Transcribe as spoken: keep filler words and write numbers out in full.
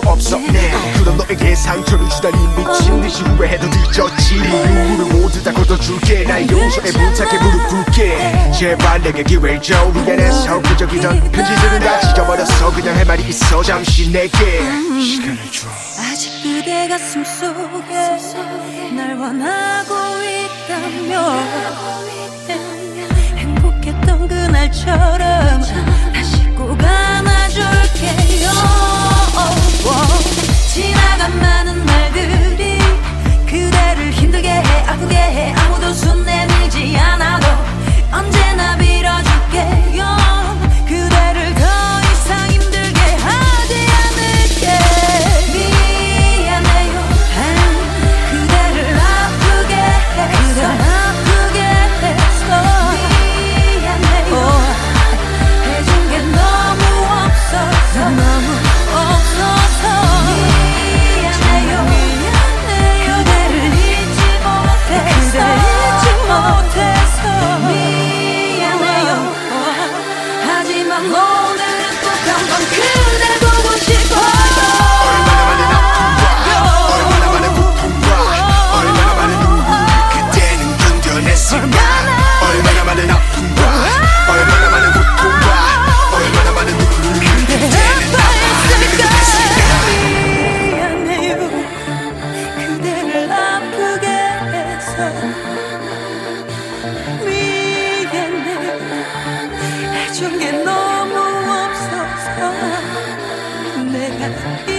없었네. 그런 너에게 상처를 주다니 미친 듯이 후회해도 늦었지. 이유를 모두 다 걷어줄게. 나의 용서에 부탁해 무릎 꿇게. 제발 내게 기회를 줘. 미안해서 부적이던 편지들은 다 찢어버렸어. 그냥 할 말이 있어 잠시 내게 시간을 줘. 아직 그대 가슴 속에 날 원하고 있다면 행복했던 그날처럼 다시 꼭 안아줄게요. 지나간 많은 말들이 그대를 힘들게 해 아프게 해 아무도 손 내밀지 않아도 언제나 빌어줄게요. 그대를 더 이상 힘들게 하지 않을게. 미안해요 그대를 아프게 해서 아프게 해서 미안해요 해준 게 너무 없어서 너무 없어서 미안해요 그대를 잊지 못해서 잊지 못해서 미안해요 하지만 오늘은 꼭 한번 그댈 보고 싶어요. 얼마나 많은 아픔과 얼마나 많은 고통과 얼마나 많은 눈물을 그때는 견뎌냈을까. 얼마나 많은 아픔과 얼마나 많은 고통과 얼마나 많은 눈물을 그때는 견뎌냈을까. 미안해요 그대를 아프게 해서 미안해요 해준 게 너무 없어서 내가